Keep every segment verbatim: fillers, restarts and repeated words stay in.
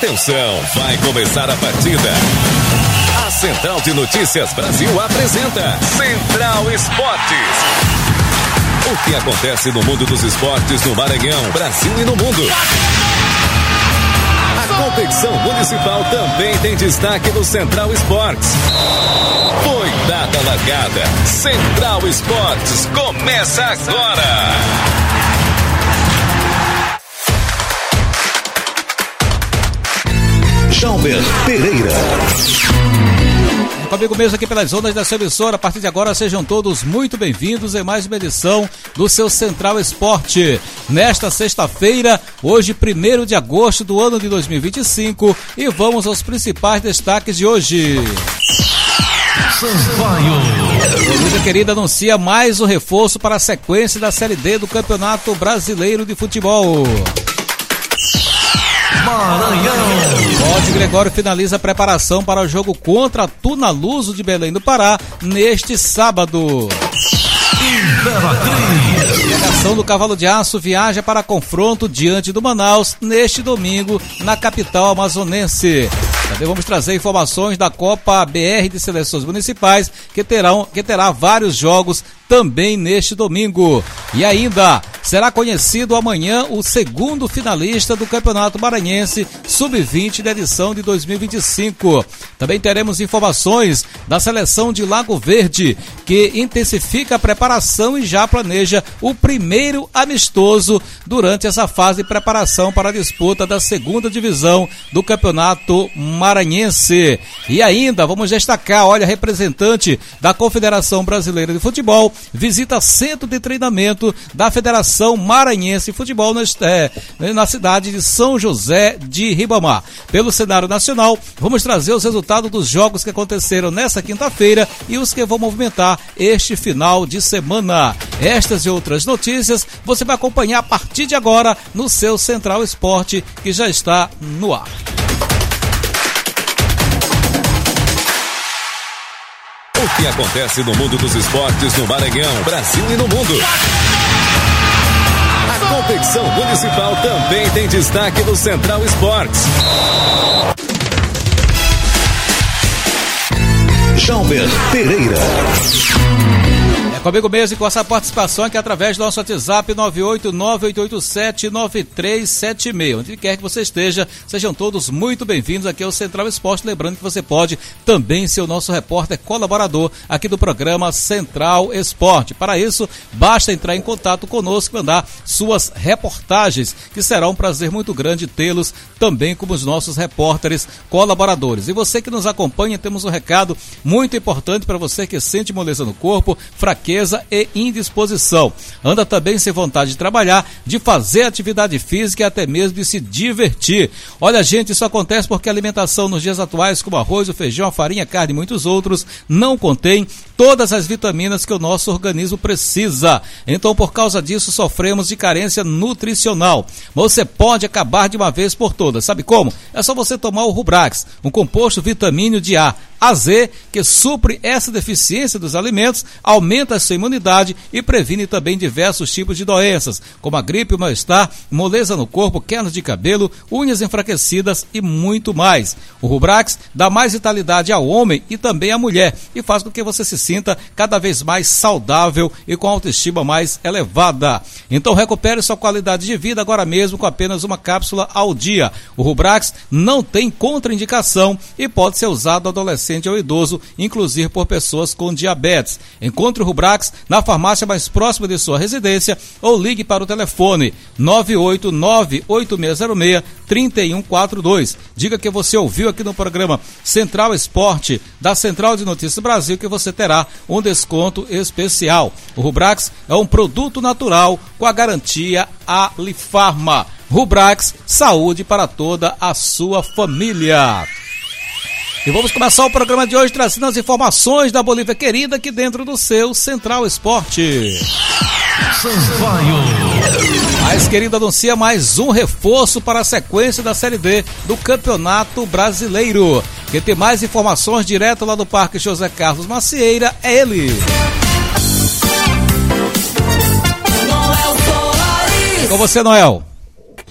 Atenção, vai começar a partida. A Central de Notícias Brasil apresenta Central Esportes. O que acontece no mundo dos esportes no Maranhão, Brasil e no mundo. A competição municipal também tem destaque no Central Esportes. Foi dada a largada. Central Esportes começa agora. Jalber Pereira. Comigo mesmo aqui pelas ondas da sua emissora. A partir de agora sejam todos muito bem-vindos em mais uma edição do seu Central Esporte. Nesta sexta-feira, hoje primeiro de agosto do ano de dois mil e vinte e cinco, e vamos aos principais destaques de hoje. A Bolívia Querida anuncia mais um reforço para a sequência da Série D do Campeonato Brasileiro de Futebol. Maranhão. Lorde Gregório finaliza a preparação para o jogo contra a Tunaluso de Belém do Pará neste sábado. A delegação do Cavalo de Aço viaja para confronto diante do Manaus neste domingo na capital amazonense. Também vamos trazer informações da Copa B R de Seleções Municipais, que, terão, que terá vários jogos também neste domingo. E ainda será conhecido amanhã o segundo finalista do Campeonato Maranhense sub vinte da edição de dois mil e vinte e cinco. Também teremos informações da seleção de Lago Verde, que intensifica a preparação e já planeja o primeiro amistoso durante essa fase de preparação para a disputa da segunda divisão do Campeonato Maranhense. E ainda vamos destacar, olha, representante da Confederação Brasileira de Futebol visita centro de treinamento da Federação Maranhense de Futebol na, é, na cidade de São José de Ribamar. Pelo cenário nacional, vamos trazer os resultados dos jogos que aconteceram nesta quinta-feira e os que vão movimentar este final de semana. Estas e outras notícias você vai acompanhar a partir de agora no seu Central Esporte, que já está no ar. O que acontece no mundo dos esportes no Maranhão, Brasil e no mundo. A competição municipal também tem destaque no Central Esportes. Jalber Pereira. É comigo mesmo e com essa participação aqui através do nosso WhatsApp nove oito nove oito oito sete nove três sete seis. Onde quer que você esteja, sejam todos muito bem-vindos aqui ao Central Esporte. Lembrando que você pode também ser o nosso repórter colaborador aqui do programa Central Esporte. Para isso, basta entrar em contato conosco e mandar suas reportagens, que será um prazer muito grande tê-los também como os nossos repórteres colaboradores. E você que nos acompanha, temos um recado muito importante para você que sente moleza no corpo, fraqueza e indisposição. Anda também sem vontade de trabalhar, de fazer atividade física e até mesmo de se divertir. Olha, gente, isso acontece porque a alimentação nos dias atuais, como arroz, o feijão, a farinha, a carne e muitos outros, não contém todas as vitaminas que o nosso organismo precisa. Então, por causa disso, sofremos de carência nutricional. Você pode acabar de uma vez por todas. Sabe como? É só você tomar o Rubrax, um composto vitamínio de A a Z, que supre essa deficiência dos alimentos, aumenta a sua imunidade e previne também diversos tipos de doenças, como a gripe, o mal-estar, moleza no corpo, quedas de cabelo, unhas enfraquecidas e muito mais. O Rubrax dá mais vitalidade ao homem e também à mulher e faz com que você se sinta cada vez mais saudável e com autoestima mais elevada. Então recupere sua qualidade de vida agora mesmo com apenas uma cápsula ao dia. O Rubrax não tem contraindicação e pode ser usado adolescente ou idoso, inclusive por pessoas com diabetes. Encontre o Rubrax na farmácia mais próxima de sua residência ou ligue para o telefone nove oito nove oito seis zero seis três um quatro dois. Diga que você ouviu aqui no programa Central Esporte da Central de Notícias Brasil, que você terá um desconto especial. O Rubrax é um produto natural com a garantia Alifarma. Rubrax, saúde para toda a sua família. E vamos começar o programa de hoje trazendo as informações da Bolívia Querida aqui dentro do seu Central Esporte. A ex-querida anuncia mais um reforço para a sequência da Série D do Campeonato Brasileiro. Quem tem mais informações direto lá do Parque José Carlos Macieira é ele. Com você, Noel.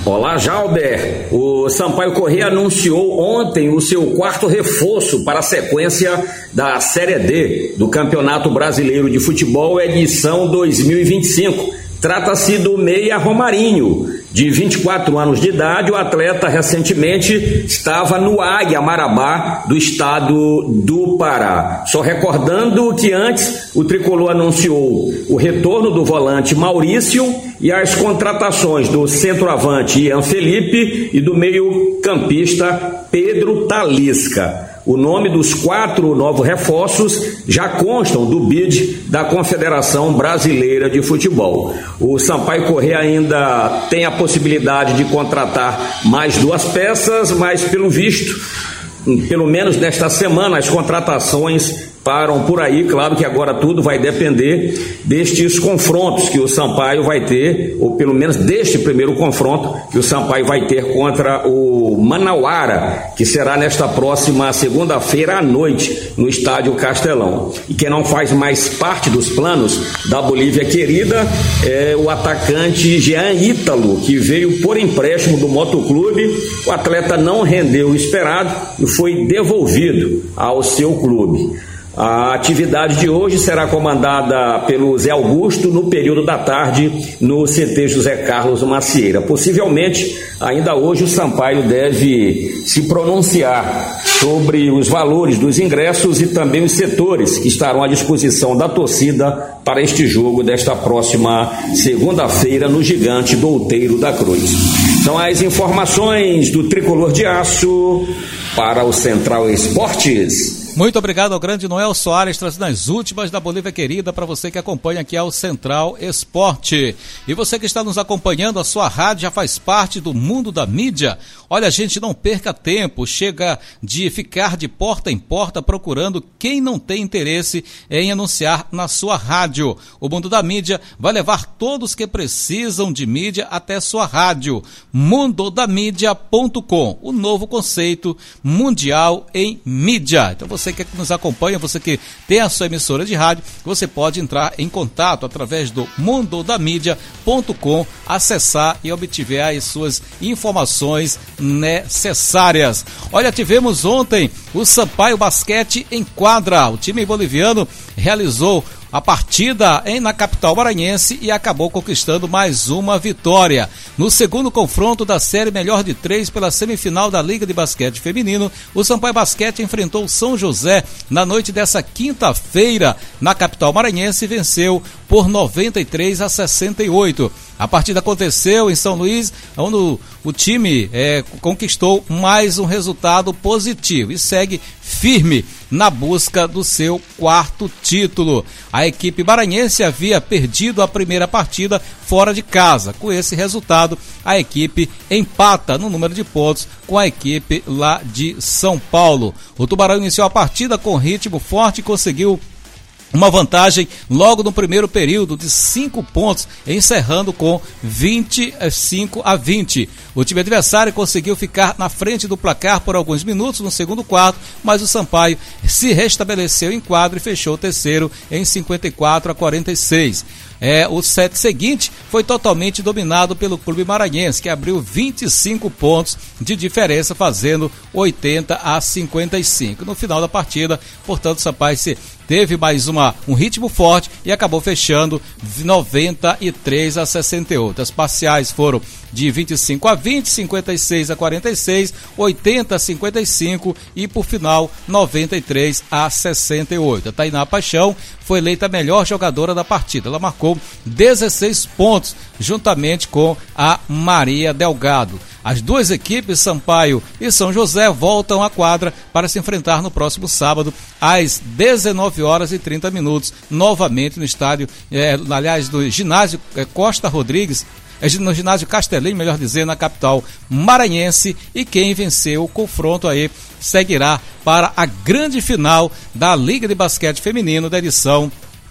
Olá, Jalber. O Sampaio Corrêa anunciou ontem o seu quarto reforço para a sequência da Série D do Campeonato Brasileiro de Futebol, edição dois mil e vinte e cinco. Trata-se do meia Romarinho, de vinte e quatro anos de idade. O atleta recentemente estava no Águia Marabá do estado do Pará. Só recordando que antes o tricolor anunciou o retorno do volante Maurício e as contratações do centroavante Ian Felipe e do meio-campista Pedro Talisca. O nome dos quatro novos reforços já constam do bid da Confederação Brasileira de Futebol. O Sampaio Corrêa ainda tem a possibilidade de contratar mais duas peças, mas pelo visto, pelo menos nesta semana, as contratações param por aí. Claro que agora tudo vai depender destes confrontos que o Sampaio vai ter, ou pelo menos deste primeiro confronto que o Sampaio vai ter contra o Manauara, que será nesta próxima segunda-feira à noite no Estádio Castelão. E quem não faz mais parte dos planos da Bolívia querida é o atacante Jean Ítalo, que veio por empréstimo do Motoclube. O atleta não rendeu o esperado e foi devolvido ao seu clube. A atividade de hoje será comandada pelo Zé Augusto no período da tarde no C T José Carlos Macieira. Possivelmente, ainda hoje o Sampaio deve se pronunciar sobre os valores dos ingressos e também os setores que estarão à disposição da torcida para este jogo desta próxima segunda-feira no Gigante do Outeiro da Cruz. São as informações do Tricolor de Aço para o Central Esportes. Muito obrigado ao grande Noel Soares, trazendo as últimas da Bolívia querida para você que acompanha aqui ao Central Esporte. E você que está nos acompanhando, a sua rádio já faz parte do mundo da mídia. Olha, gente, não perca tempo, chega de ficar de porta em porta procurando quem não tem interesse em anunciar na sua rádio. O mundo da mídia vai levar todos que precisam de mídia até sua rádio. mundo da mídia ponto com, o novo conceito mundial em mídia. Então você que nos acompanha, você que tem a sua emissora de rádio, você pode entrar em contato através do mundo da mídia ponto com, acessar e obter as suas informações necessárias. Olha, tivemos ontem o Sampaio Basquete em quadra. O time boliviano realizou a partida em, na capital maranhense e acabou conquistando mais uma vitória. No segundo confronto da série melhor de três pela semifinal da Liga de Basquete Feminino, o Sampaio Basquete enfrentou o São José na noite dessa quinta-feira na capital maranhense e venceu por noventa e três a sessenta e oito. A partida aconteceu em São Luís, onde o, o time é, conquistou mais um resultado positivo e segue firme na busca do seu quarto título. A equipe maranhense havia perdido a primeira partida fora de casa. Com esse resultado, a equipe empata no número de pontos com a equipe lá de São Paulo. O Tubarão iniciou a partida com ritmo forte e conseguiu uma vantagem logo no primeiro período de cinco pontos, encerrando com vinte e cinco a vinte. O time adversário conseguiu ficar na frente do placar por alguns minutos no segundo quarto, mas o Sampaio se restabeleceu em quadro e fechou o terceiro em cinquenta e quatro a quarenta e seis. É, o set seguinte foi totalmente dominado pelo Clube Maranhense, que abriu vinte e cinco pontos de diferença, fazendo oitenta a cinquenta e cinco. No final da partida, portanto, o Sampaio se teve mais uma, um ritmo forte e acabou fechando noventa e três a sessenta e oito. As parciais foram de vinte e cinco a vinte, cinquenta e seis a quarenta e seis, oitenta a cinquenta e cinco e, por final, noventa e três a sessenta e oito. A Tainá Paixão foi eleita a melhor jogadora da partida. Ela marcou dezesseis pontos, juntamente com a Maria Delgado. As duas equipes, Sampaio e São José, voltam à quadra para se enfrentar no próximo sábado, às dezenove horas e trinta minutos, novamente no estádio, é, aliás, do ginásio é, Costa Rodrigues, é, no ginásio Castelinho, melhor dizer, na capital maranhense, e quem venceu o confronto aí seguirá para a grande final da Liga de Basquete Feminino da edição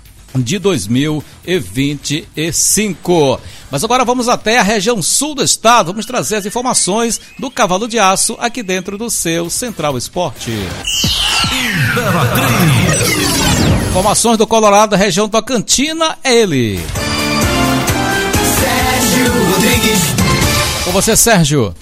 de dois mil e vinte e cinco. Mas agora vamos até a região sul do estado, vamos trazer as informações do Cavalo de Aço aqui dentro do seu Central Esporte. Informações do Colorado, região Tocantina, ele. Sérgio Rodrigues. Com você, Sérgio.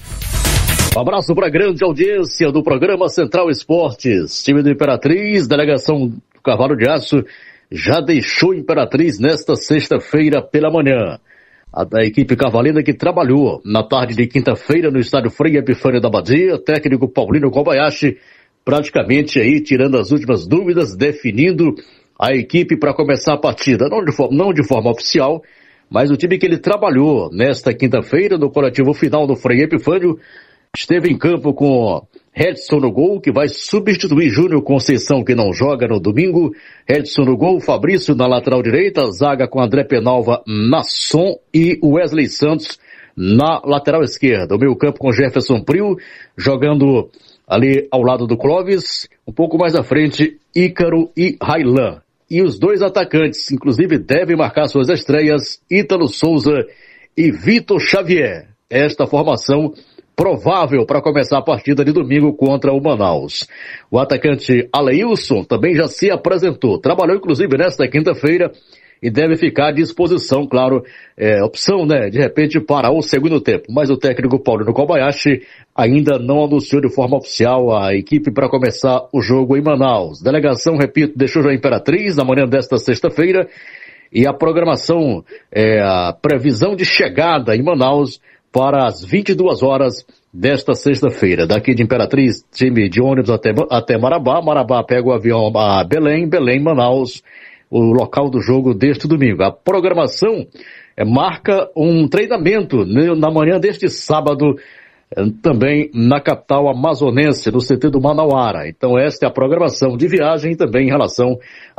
Um abraço para a grande audiência do programa Central Esportes. Time do Imperatriz, delegação do Cavalo de Aço, já deixou Imperatriz nesta sexta-feira pela manhã. A da equipe cavalina que trabalhou na tarde de quinta-feira no estádio Frei Epifânio da Badia, técnico Paulino Kobayashi, praticamente aí tirando as últimas dúvidas, definindo a equipe para começar a partida. Não de, forma, não de forma oficial, mas o time que ele trabalhou nesta quinta-feira no coletivo final do Frei Epifânio esteve em campo com Edson no gol, que vai substituir Júnior Conceição, que não joga no domingo. Edson no gol, Fabrício na lateral direita, zaga com André Penalva, Nasson e Wesley Santos na lateral esquerda. O meio campo com Jefferson Prio, jogando ali ao lado do Clóvis, um pouco mais à frente, Ícaro e Railan. E os dois atacantes, inclusive, devem marcar suas estreias, Ítalo Souza e Vitor Xavier. Esta formação provável para começar a partida de domingo contra o Manaus. O atacante Aleilson também já se apresentou, trabalhou inclusive nesta quinta-feira e deve ficar à disposição, claro, é, opção, né, de repente para o segundo tempo. Mas o técnico Paulino Kobayashi ainda não anunciou de forma oficial a equipe para começar o jogo em Manaus. Delegação, repito, deixou já a Imperatriz na manhã desta sexta-feira e a programação, é, a previsão de chegada em Manaus para as vinte e duas horas desta sexta-feira. Daqui de Imperatriz, time de ônibus até, até Marabá. Marabá pega o avião a Belém, Belém, Manaus, o local do jogo deste domingo. A programação é, marca um treinamento né, na manhã deste sábado, é, também na capital amazonense, no C T do Manauara. Então esta é a programação de viagem também em relação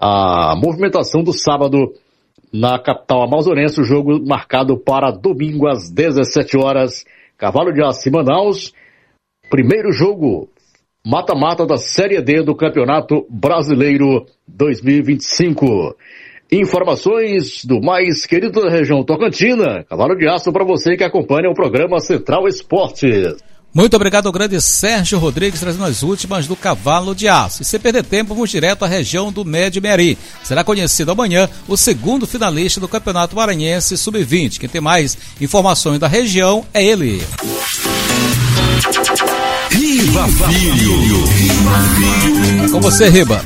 à movimentação do sábado na capital amazonense, o jogo marcado para domingo às dezessete horas, Cavalo de Aço e Manaus, primeiro jogo, mata-mata da Série D do Campeonato Brasileiro dois mil e vinte e cinco. Informações do mais querido da região Tocantina, Cavalo de Aço para você que acompanha o programa Central Esportes. Muito obrigado ao grande Sérgio Rodrigues, trazendo as últimas do Cavalo de Aço. E sem perder tempo, vamos direto à região do Médio Meari. Será conhecido amanhã o segundo finalista do Campeonato Maranhense sub vinte. Quem tem mais informações da região é ele. Riba Filho. Com você, Riba.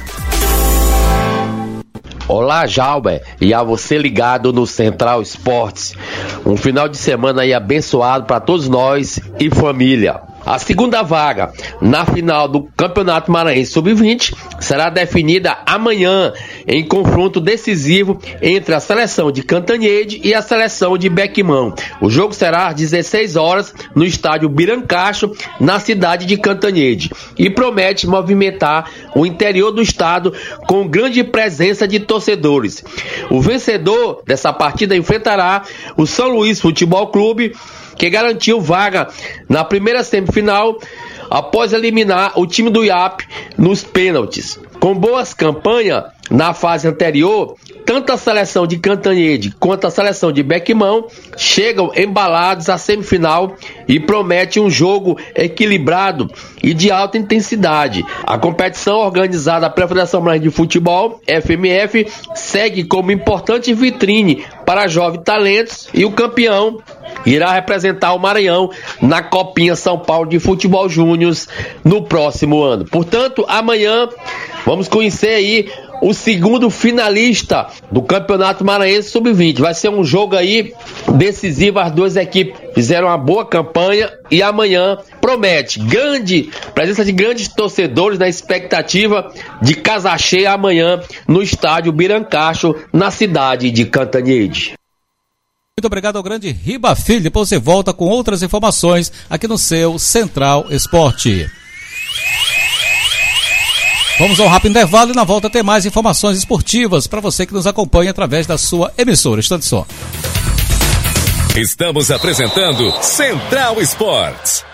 Olá, Jalber, e a você ligado no Central Esportes. Um final de semana aí abençoado para todos nós e família. A segunda vaga na final do Campeonato Maranhense sub vinte será definida amanhã em confronto decisivo entre a seleção de Cantanhede e a seleção de Bequimão. O jogo será às dezesseis horas no estádio Birancacho, na cidade de Cantanhede, e promete movimentar o interior do estado com grande presença de torcedores. O vencedor dessa partida enfrentará o São Luís Futebol Clube, que garantiu vaga na primeira semifinal após eliminar o time do I A P nos pênaltis. Com boas campanhas na fase anterior, tanto a seleção de Cantanhede quanto a seleção de Bequimão chegam embalados à semifinal e promete um jogo equilibrado e de alta intensidade. A competição organizada pela Federação Maranhense de Futebol, F M F, segue como importante vitrine para jovens talentos e o campeão irá representar o Maranhão na Copinha São Paulo de Futebol Júnior no próximo ano. Portanto, amanhã vamos conhecer aí o segundo finalista do Campeonato Maranhense sub vinte. Vai ser um jogo aí decisivo, as duas equipes fizeram uma boa campanha e amanhã promete grande presença de grandes torcedores na expectativa de casa cheia amanhã no estádio Birancacho, na cidade de Cantanhede. Muito obrigado ao grande Riba Filho. Depois você volta com outras informações aqui no seu Central Esporte. Vamos ao rápido intervalo e na volta tem mais informações esportivas para você que nos acompanha através da sua emissora. Instante só. Estamos apresentando Central Esportes.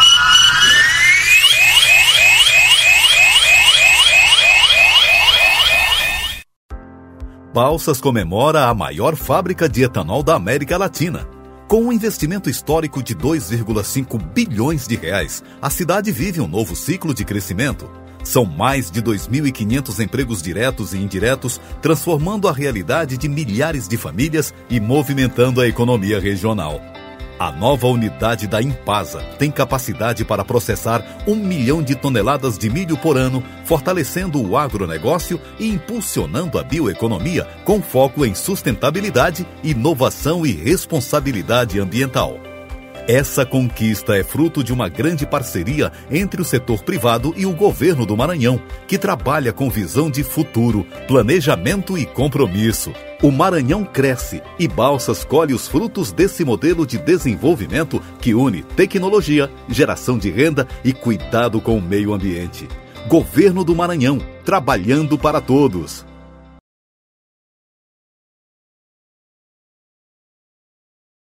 Balsas comemora a maior fábrica de etanol da América Latina. Com um investimento histórico de dois vírgula cinco bilhões de reais, a cidade vive um novo ciclo de crescimento. São mais de dois mil e quinhentos empregos diretos e indiretos, transformando a realidade de milhares de famílias e movimentando a economia regional. A nova unidade da Impasa tem capacidade para processar um milhão de toneladas de milho por ano, fortalecendo o agronegócio e impulsionando a bioeconomia com foco em sustentabilidade, inovação e responsabilidade ambiental. Essa conquista é fruto de uma grande parceria entre o setor privado e o governo do Maranhão, que trabalha com visão de futuro, planejamento e compromisso. O Maranhão cresce e Balsas colhe os frutos desse modelo de desenvolvimento que une tecnologia, geração de renda e cuidado com o meio ambiente. Governo do Maranhão, trabalhando para todos.